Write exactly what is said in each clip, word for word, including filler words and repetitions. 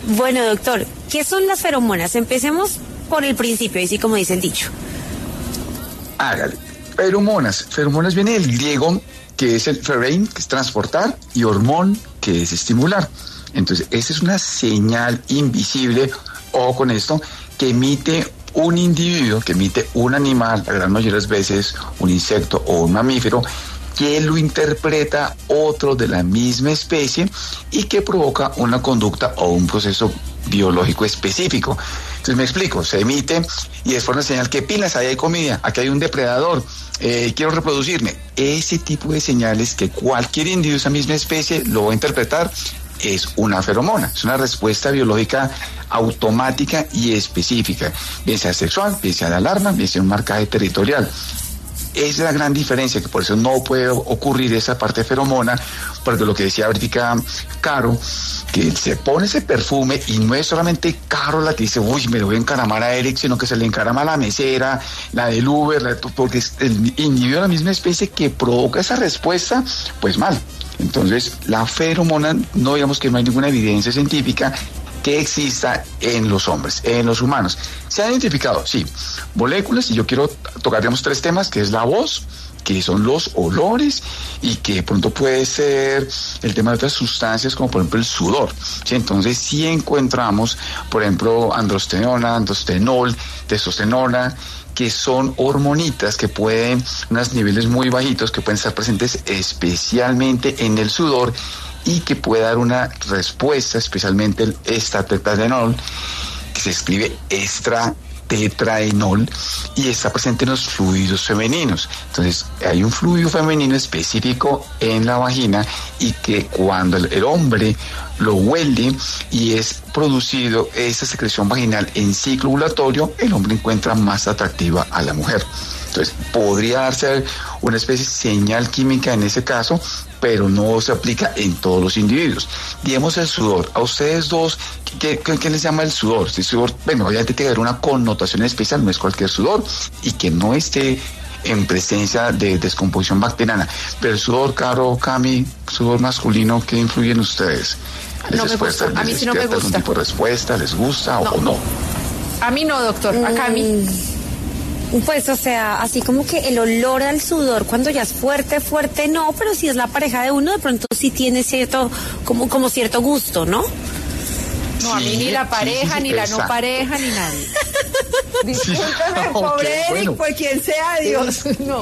Bueno, doctor, ¿qué son las feromonas? Empecemos por el principio, así como dice el dicho. Hágale. Feromonas. Feromonas viene del griego, que es el ferein, que es transportar, y hormón, que es estimular. Entonces, esa es una señal invisible, ojo con esto, que emite un individuo, que emite un animal, la gran mayoría de las veces un insecto o un mamífero, que lo interpreta otro de la misma especie y que provoca una conducta o un proceso biológico específico. Entonces me explico, se emite y es por una señal que pilas, ahí hay comida, aquí hay un depredador, eh, quiero reproducirme. Ese tipo de señales que cualquier individuo de esa misma especie lo va a interpretar es una feromona, es una respuesta biológica automática y específica, bien sea sexual, bien sea de alarma, bien sea un marcaje territorial. Esa es la gran diferencia, que por eso no puede ocurrir esa parte de feromona, porque lo que decía ahorita Caro, que se pone ese perfume y no es solamente Caro la que dice, uy, me lo voy a encaramar a Eric, sino que se le encarama a la mesera, la del Uber, la de, porque es el individuo de la misma especie que provoca esa respuesta, pues mal. Entonces, la feromona, no digamos que no hay ninguna evidencia científica que exista en los hombres, en los humanos. Se han identificado, sí, moléculas, y yo quiero tocar, digamos, tres temas, que es la voz, que son los olores, y que de pronto puede ser el tema de otras sustancias, como por ejemplo el sudor, ¿sí? Entonces, sí encontramos, por ejemplo, androstenona, androstenol, testosterona, que son hormonitas que pueden, unos niveles muy bajitos, que pueden estar presentes especialmente en el sudor, y que puede dar una respuesta, especialmente el estatetraenol, que se escribe estratetraenol, y está presente en los fluidos femeninos. Entonces, hay un fluido femenino específico en la vagina, y que cuando el, el hombre lo huele y es producido esa secreción vaginal en ciclo ovulatorio, el hombre encuentra más atractiva a la mujer. Entonces, podría darse una especie de señal química en ese caso, pero no se aplica en todos los individuos. Digamos el sudor. A ustedes dos, ¿qué, qué, qué les llama el sudor? El sudor, bueno, obviamente tiene que haber una connotación especial, no es cualquier sudor, y que no esté en presencia de descomposición bacteriana. Pero el sudor, Caro, Cami, sudor masculino, ¿qué influye en ustedes? ¿Les no me gusta, a mí sí no me gusta. ¿Algún tipo de respuesta? ¿Les gusta no. o no? A mí no, doctor, a Cami. Pues, o sea, así como que el olor al sudor cuando ya es fuerte, fuerte, no, pero si es la pareja de uno, de pronto sí tiene cierto, como, como cierto gusto, ¿no? No, a mí Sí, ni la pareja, sí, sí, ni la exacto. no pareja, ni nadie. Discúlpeme, Sí. pobre Okay, Eric, bueno. por quien sea Dios. No,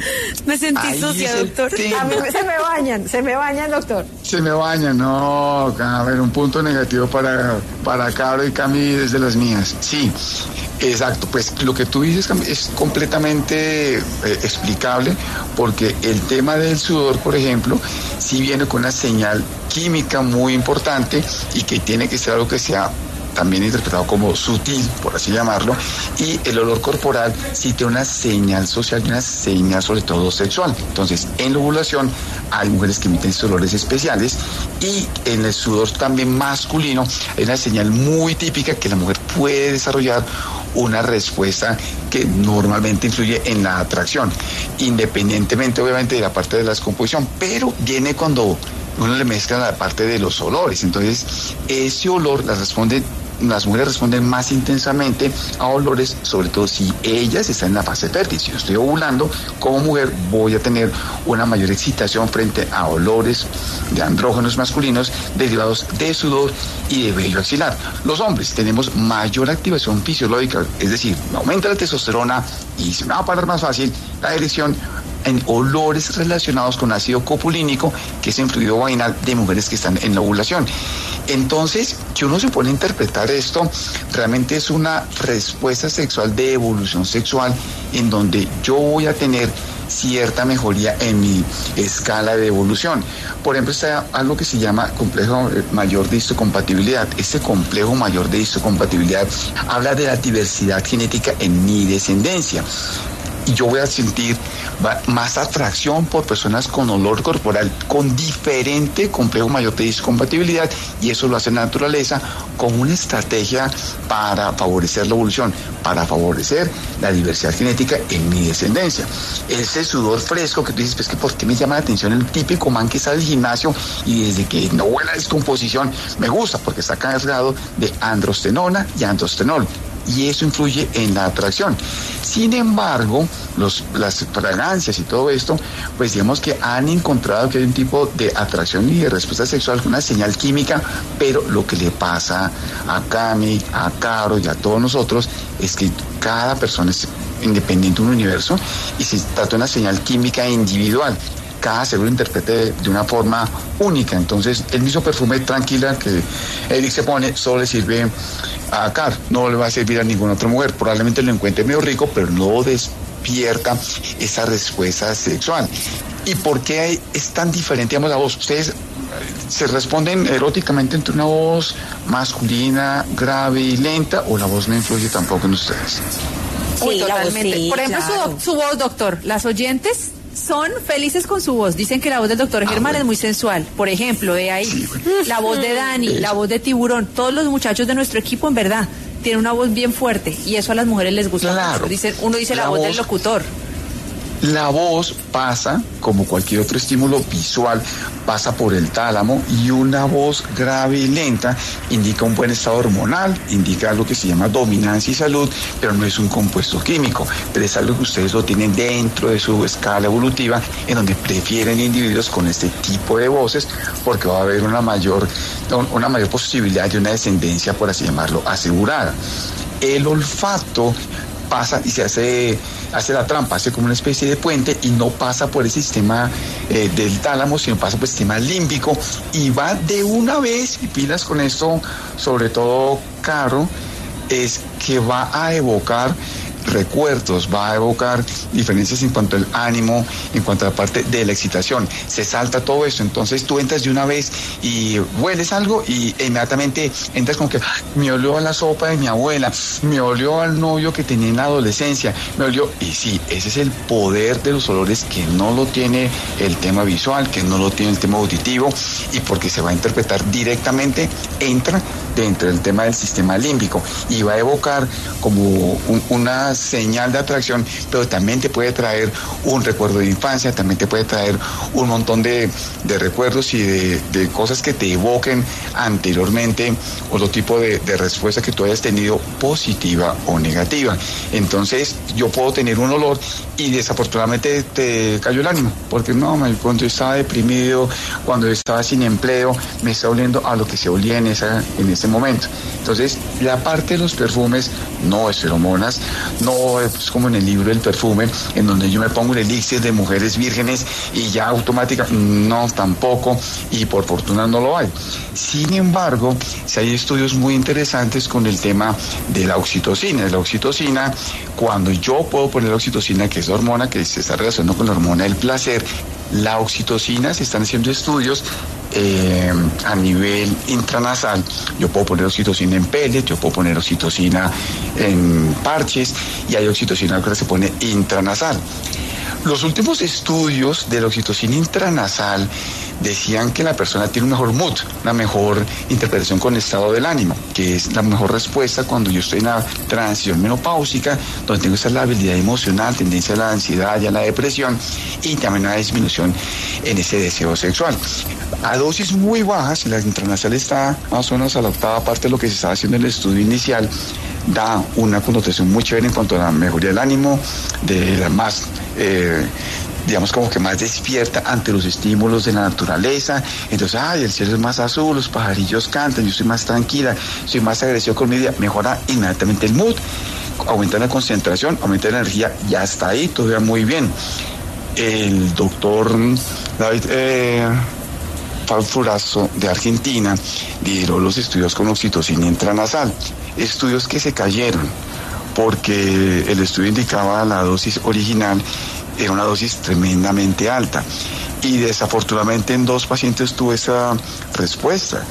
Me sentí Ahí sucia, es el doctor. tema. a mí se me bañan, se me bañan, doctor. Se me baña, no, a ver, un punto negativo para, para Caro y Cami desde las mías. Sí, exacto, pues lo que tú dices, Cami, es completamente eh, explicable, porque el tema del sudor, por ejemplo, sí viene con una señal química muy importante, y que tiene que ser algo que sea también interpretado como sutil, por así llamarlo, y el olor corporal sí tiene una señal social y una señal sobre todo sexual. Entonces, en la ovulación hay mujeres que emiten estos olores especiales, y en el sudor también masculino hay una señal muy típica que la mujer puede desarrollar una respuesta que normalmente influye en la atracción, independientemente obviamente de la parte de la descomposición, pero viene cuando uno le mezcla la parte de los olores. Entonces, ese olor las responde, las mujeres responden más intensamente a olores, sobre todo si ellas están en la fase fértil. Si yo estoy ovulando, como mujer voy a tener una mayor excitación frente a olores de andrógenos masculinos derivados de sudor y de vello axilar. Los hombres tenemos mayor activación fisiológica, es decir, aumenta la testosterona, y se me va a parar más fácil la erección en olores relacionados con ácido copulínico, que es el fluido vaginal de mujeres que están en la ovulación. Entonces, si uno se pone a interpretar esto, realmente es una respuesta sexual de evolución sexual, en donde yo voy a tener cierta mejoría en mi escala de evolución. Por ejemplo, está algo que se llama complejo mayor de histocompatibilidad. Este complejo mayor de histocompatibilidad habla de la diversidad genética en mi descendencia. y yo voy a sentir más atracción por personas con olor corporal con diferente complejo mayor de discompatibilidad, y eso lo hace la naturaleza como una estrategia para favorecer la evolución, para favorecer la diversidad genética en mi descendencia. Ese sudor fresco que tú dices, pues que por qué me llama la atención el típico man que sale al gimnasio y desde que no huele a descomposición me gusta, porque está cargado de androstenona y androstenol, y eso influye en la atracción. Sin embargo, los, las fragancias y todo esto, pues digamos que han encontrado que hay un tipo de atracción y de respuesta sexual, una señal química, pero lo que le pasa a Cami, a Caro y a todos nosotros es que cada persona es independiente de un universo y se trata de una señal química individual. Cada cerebro interpreta de, de una forma única. Entonces, el mismo perfume Tranquila que Eric se pone solo le sirve a Car, no le va a servir a ninguna otra mujer. Probablemente lo encuentre medio rico, pero no despierta esa respuesta sexual. ¿Y por qué es tan diferente, digamos, la voz? Ustedes se responden eróticamente entre una voz masculina, grave y lenta, o la voz no influye tampoco en ustedes. Sí, Uy, la voz, totalmente. sí, Por ejemplo, claro. su, su voz, doctor. Las oyentes son felices con su voz. Dicen que la voz del doctor Germán bueno. es muy sensual. Por ejemplo, de ahí, Sí, bueno. la voz de Dani, Eso. la voz de Tiburón. Todos los muchachos de nuestro equipo, en verdad, tienen una voz bien fuerte. Y eso a las mujeres les gusta Claro. mucho. Dicen, uno dice la, La voz, voz- del locutor. La voz pasa, como cualquier otro estímulo visual, pasa por el tálamo, y una voz grave y lenta indica un buen estado hormonal, indica algo que se llama dominancia y salud, pero no es un compuesto químico, pero es algo que ustedes lo tienen dentro de su escala evolutiva, en donde prefieren individuos con este tipo de voces, porque va a haber una mayor, una mayor posibilidad de una descendencia, por así llamarlo, asegurada. El olfato pasa y se hace, hace la trampa, hace como una especie de puente y no pasa por el sistema eh, del tálamo, sino pasa por el sistema límbico y va de una vez, y pilas con esto, sobre todo Caro, es que va a evocar recuerdos, va a evocar diferencias en cuanto al ánimo, en cuanto a la parte de la excitación. Se salta todo eso, entonces tú entras de una vez y hueles algo y inmediatamente entras con que me olió a la sopa de mi abuela, me olió al novio que tenía en la adolescencia, me olió, y sí, ese es el poder de los olores que no lo tiene el tema visual, que no lo tiene el tema auditivo, y porque se va a interpretar directamente, entra dentro del tema del sistema límbico y va a evocar como un, una señal de atracción, pero también te puede traer un recuerdo de infancia, también te puede traer un montón de, de recuerdos y de, de cosas que te evoquen anteriormente, otro tipo de, de respuesta que tú hayas tenido, positiva o negativa. Entonces yo puedo tener un olor y desafortunadamente te cayó el ánimo, porque no, cuando yo estaba deprimido, cuando yo estaba sin empleo, me está oliendo a lo que se olía en, esa, en ese momento. Entonces la parte de los perfumes no es feromonas, no es como en el libro del perfume, en donde yo me pongo un elixir de mujeres vírgenes y ya automática, no, tampoco, y por fortuna no lo hay. Sin embargo, si hay estudios muy interesantes con el tema de la oxitocina. La oxitocina, cuando yo puedo poner la oxitocina, que es la hormona que se está relacionando con la hormona del placer, la oxitocina, se están haciendo estudios Eh, a nivel intranasal. Yo puedo poner oxitocina en pellet, yo puedo poner oxitocina en parches, y hay oxitocina que se pone intranasal. Los últimos estudios de la oxitocina intranasal decían que la persona tiene un mejor mood, una mejor interpretación con el estado del ánimo, que es la mejor respuesta cuando yo estoy en la transición menopáusica, donde tengo esa labilidad emocional, tendencia a la ansiedad y a la depresión, y también una disminución en ese deseo sexual. A dosis muy bajas, la intranasal está más o menos a la octava parte de lo que se estaba haciendo en el estudio inicial, da una connotación muy chévere en cuanto a la mejoría del ánimo, de la más, eh, digamos como que más despierta ante los estímulos de la naturaleza. Entonces, ay, el cielo es más azul, los pajarillos cantan, yo soy más tranquila, soy más agresivo con mi vida, mejora inmediatamente el mood, aumenta la concentración, aumenta la energía, ya está ahí, todavía muy bien. El doctor David eh, Furazo de Argentina lideró los estudios con oxitocina intranasal, estudios que se cayeron porque el estudio indicaba la dosis original era una dosis tremendamente alta, y desafortunadamente en dos pacientes tuve esa respuesta.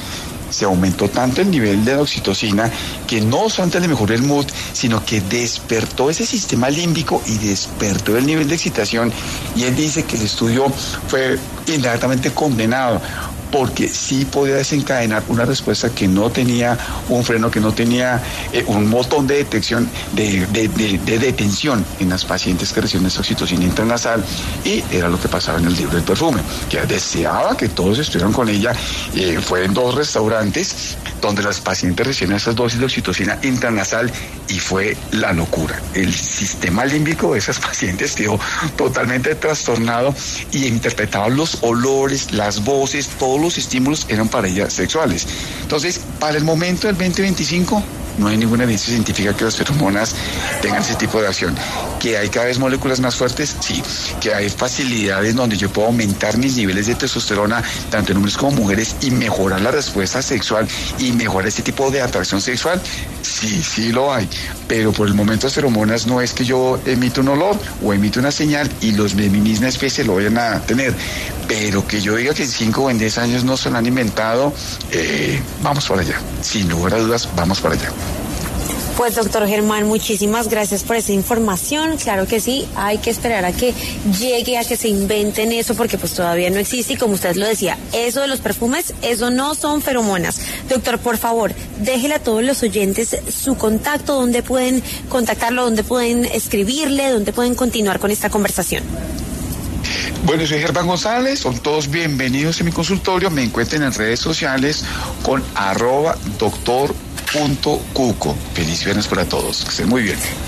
se aumentó tanto el nivel de oxitocina que no solamente le mejoró el mood, sino que despertó ese sistema límbico y despertó el nivel de excitación. Y él dice que el estudio fue inmediatamente condenado, porque sí podía desencadenar una respuesta que no tenía un freno, que no tenía eh, un botón de detección, de, de, de, de detención en las pacientes que reciben esa oxitocina intranasal, y era lo que pasaba en el libro del perfume, que deseaba que todos estuvieran con ella. Eh, fue en dos restaurantes donde las pacientes recibían esas dosis de oxitocina intranasal y fue la locura. El sistema límbico de esas pacientes quedó totalmente trastornado y interpretaban los olores, las voces, todo los estímulos eran para ellas sexuales. Entonces, para el momento del veinte veinticinco, no hay ninguna evidencia científica que las feromonas tengan ese tipo de acción. ¿Que hay cada vez moléculas más fuertes? Sí. ¿Que hay facilidades donde yo puedo aumentar mis niveles de testosterona, tanto en hombres como mujeres, y mejorar la respuesta sexual y mejorar este tipo de atracción sexual? Sí, sí lo hay. Pero por el momento las feromonas no es que yo emito un olor o emito una señal y los de mi misma especie lo vayan a tener. Pero que yo diga que en cinco o en diez años no se lo han inventado, eh, vamos para allá. Sin lugar a dudas, vamos para allá. Pues doctor Germán, muchísimas gracias por esa información. Claro que sí, hay que esperar a que llegue, a que se inventen eso, porque pues todavía no existe, y como usted lo decía, eso de los perfumes, eso no son feromonas. Doctor, por favor, déjele a todos los oyentes su contacto, dónde pueden contactarlo, dónde pueden escribirle, dónde pueden continuar con esta conversación. Bueno, soy Germán González, son todos bienvenidos en mi consultorio. Me encuentran en redes sociales con arroba doctor punto cuco. Feliz viernes para todos, que estén muy bien.